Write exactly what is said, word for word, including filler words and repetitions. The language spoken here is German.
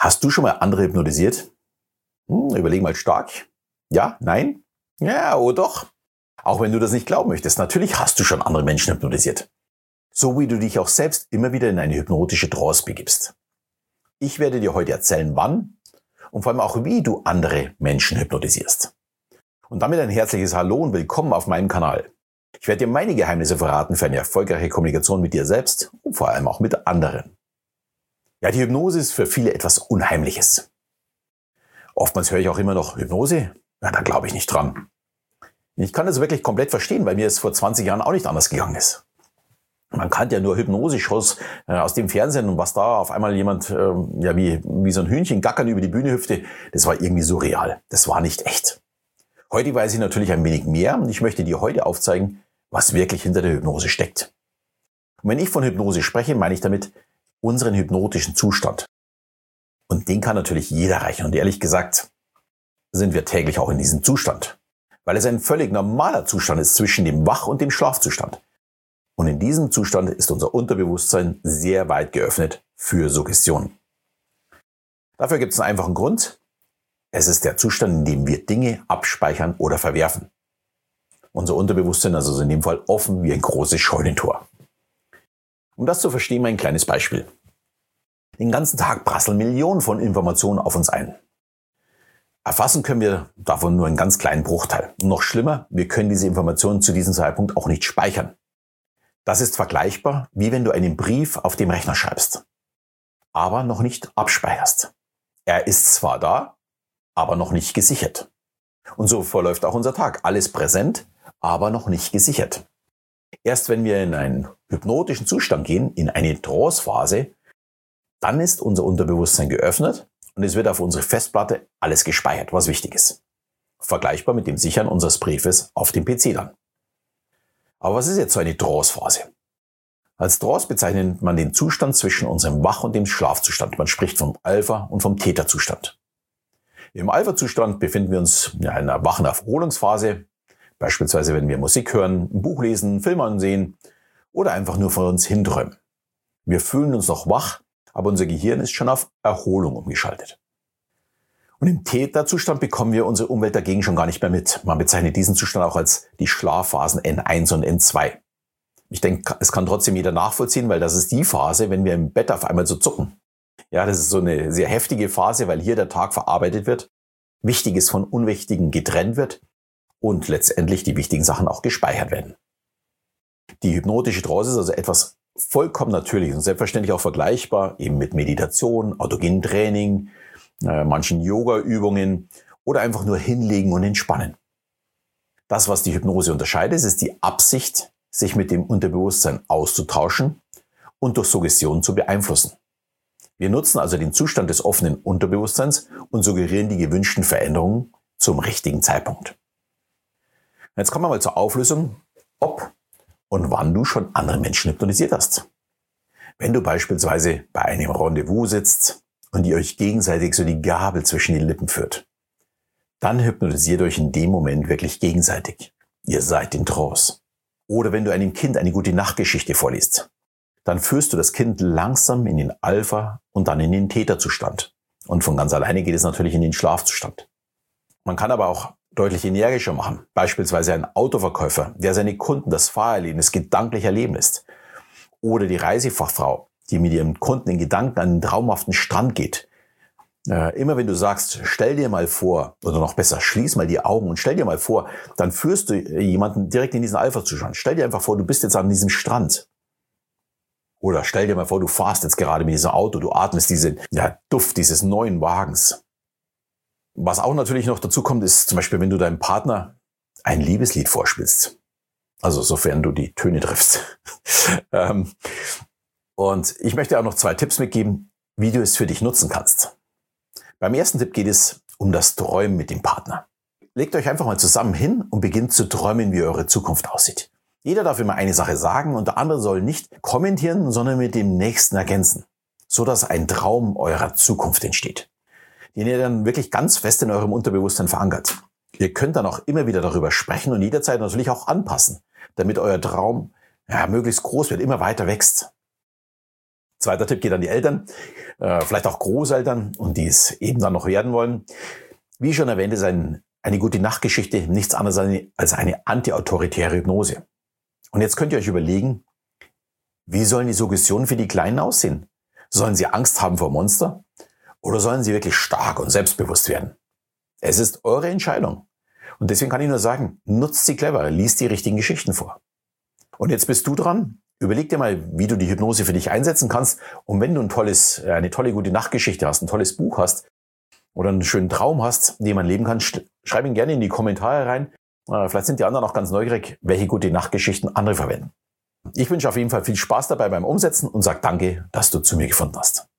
Hast du schon mal andere hypnotisiert? Hm, überleg mal stark. Ja? Nein? Ja, oh doch. Auch wenn du das nicht glauben möchtest, natürlich hast du schon andere Menschen hypnotisiert. So wie du dich auch selbst immer wieder in eine hypnotische Trance begibst. Ich werde dir heute erzählen, wann und vor allem auch wie du andere Menschen hypnotisierst. Und damit ein herzliches Hallo und willkommen auf meinem Kanal. Ich werde dir meine Geheimnisse verraten für eine erfolgreiche Kommunikation mit dir selbst und vor allem auch mit anderen. Ja, die Hypnose ist für viele etwas Unheimliches. Oftmals höre ich auch immer noch Hypnose. Ja, da glaube ich nicht dran. Ich kann das wirklich komplett verstehen, weil mir es vor zwanzig Jahren auch nicht anders gegangen ist. Man kannte ja nur Hypnose-Shows äh, aus dem Fernsehen und was da auf einmal jemand äh, ja wie, wie so ein Hühnchen gackern über die Bühne hüpfte, das war irgendwie surreal. Das war nicht echt. Heute weiß ich natürlich ein wenig mehr und ich möchte dir heute aufzeigen, was wirklich hinter der Hypnose steckt. Und wenn ich von Hypnose spreche, meine ich damit unseren hypnotischen Zustand. Und den kann natürlich jeder erreichen. Und ehrlich gesagt sind wir täglich auch in diesem Zustand. Weil es ein völlig normaler Zustand ist zwischen dem Wach- und dem Schlafzustand. Und in diesem Zustand ist unser Unterbewusstsein sehr weit geöffnet für Suggestionen. Dafür gibt es einen einfachen Grund. Es ist der Zustand, in dem wir Dinge abspeichern oder verwerfen. Unser Unterbewusstsein ist also in dem Fall offen wie ein großes Scheunentor. Um das zu verstehen, mal ein kleines Beispiel. Den ganzen Tag prasseln Millionen von Informationen auf uns ein. Erfassen können wir davon nur einen ganz kleinen Bruchteil. Und noch schlimmer, wir können diese Informationen zu diesem Zeitpunkt auch nicht speichern. Das ist vergleichbar, wie wenn du einen Brief auf dem Rechner schreibst, aber noch nicht abspeicherst. Er ist zwar da, aber noch nicht gesichert. Und so verläuft auch unser Tag. Alles präsent, aber noch nicht gesichert. Erst wenn wir in einen hypnotischen Zustand gehen, in eine Trance-Phase, dann ist unser Unterbewusstsein geöffnet und es wird auf unsere Festplatte alles gespeichert, was wichtig ist. Vergleichbar mit dem Sichern unseres Briefes auf dem P C dann. Aber was ist jetzt so eine Trance-Phase? Als Trance bezeichnet man den Zustand zwischen unserem Wach- und dem Schlafzustand. Man spricht vom Alpha- und vom Theta-Zustand. Im Alpha-Zustand befinden wir uns in einer wachen Erholungsphase, beispielsweise wenn wir Musik hören, ein Buch lesen, Film ansehen oder einfach nur vor uns hinträumen. Wir fühlen uns noch wach, aber unser Gehirn ist schon auf Erholung umgeschaltet. Und im Theta-Zustand bekommen wir unsere Umwelt dagegen schon gar nicht mehr mit. Man bezeichnet diesen Zustand auch als die Schlafphasen N eins und N zwei. Ich denke, es kann trotzdem jeder nachvollziehen, weil das ist die Phase, wenn wir im Bett auf einmal so zucken. Ja, das ist so eine sehr heftige Phase, weil hier der Tag verarbeitet wird, Wichtiges von Unwichtigen getrennt wird und letztendlich die wichtigen Sachen auch gespeichert werden. Die hypnotische Trance ist also etwas vollkommen Natürliches und selbstverständlich auch vergleichbar eben mit Meditation, autogenem Training, äh, manchen Yoga-Übungen oder einfach nur hinlegen und entspannen. Das, was die Hypnose unterscheidet, ist die Absicht, sich mit dem Unterbewusstsein auszutauschen und durch Suggestion zu beeinflussen. Wir nutzen also den Zustand des offenen Unterbewusstseins und suggerieren die gewünschten Veränderungen zum richtigen Zeitpunkt. Jetzt kommen wir mal zur Auflösung, ob und wann du schon andere Menschen hypnotisiert hast. Wenn du beispielsweise bei einem Rendezvous sitzt und ihr euch gegenseitig so die Gabel zwischen die Lippen führt, dann hypnotisiert euch in dem Moment wirklich gegenseitig. Ihr seid in Trance. Oder wenn du einem Kind eine gute Nachtgeschichte vorliest, dann führst du das Kind langsam in den Alpha- und dann in den Theta-Zustand. Und von ganz alleine geht es natürlich in den Schlafzustand. Man kann aber auch deutlich energischer machen. Beispielsweise ein Autoverkäufer, der seine Kunden das Fahrerlebnis gedanklich erleben lässt. Oder die Reisefachfrau, die mit ihrem Kunden in Gedanken an einen traumhaften Strand geht. Äh, immer wenn du sagst, stell dir mal vor, oder noch besser, schließ mal die Augen und stell dir mal vor, dann führst du jemanden direkt in diesen Alpha-Zustand. Stell dir einfach vor, du bist jetzt an diesem Strand. Oder stell dir mal vor, du fahrst jetzt gerade mit diesem Auto, du atmest diesen ja, Duft dieses neuen Wagens. Was auch natürlich noch dazu kommt, ist zum Beispiel, wenn du deinem Partner ein Liebeslied vorspielst. Also sofern du die Töne triffst. ähm, und ich möchte auch noch zwei Tipps mitgeben, wie du es für dich nutzen kannst. Beim ersten Tipp geht es um das Träumen mit dem Partner. Legt euch einfach mal zusammen hin und beginnt zu träumen, wie eure Zukunft aussieht. Jeder darf immer eine Sache sagen und der andere soll nicht kommentieren, sondern mit dem Nächsten ergänzen, so dass ein Traum eurer Zukunft entsteht, den ihr dann wirklich ganz fest in eurem Unterbewusstsein verankert. Ihr könnt dann auch immer wieder darüber sprechen und jederzeit natürlich auch anpassen, damit euer Traum ja, möglichst groß wird, immer weiter wächst. Zweiter Tipp geht an die Eltern, äh, vielleicht auch Großeltern und die es eben dann noch werden wollen. Wie schon erwähnt, ist ein, eine gute Nachtgeschichte nichts anderes als eine antiautoritäre Hypnose. Und jetzt könnt ihr euch überlegen, wie sollen die Suggestionen für die Kleinen aussehen? Sollen sie Angst haben vor Monster? Oder sollen sie wirklich stark und selbstbewusst werden? Es ist eure Entscheidung. Und deswegen kann ich nur sagen, nutzt sie clever, liest die richtigen Geschichten vor. Und jetzt bist du dran. Überleg dir mal, wie du die Hypnose für dich einsetzen kannst. Und wenn du ein tolles, eine tolle, gute Nachtgeschichte hast, ein tolles Buch hast oder einen schönen Traum hast, den man leben kann, schreib ihn gerne in die Kommentare rein. Vielleicht sind die anderen auch ganz neugierig, welche gute Nachtgeschichten andere verwenden. Ich wünsche auf jeden Fall viel Spaß dabei beim Umsetzen und sage danke, dass du zu mir gefunden hast.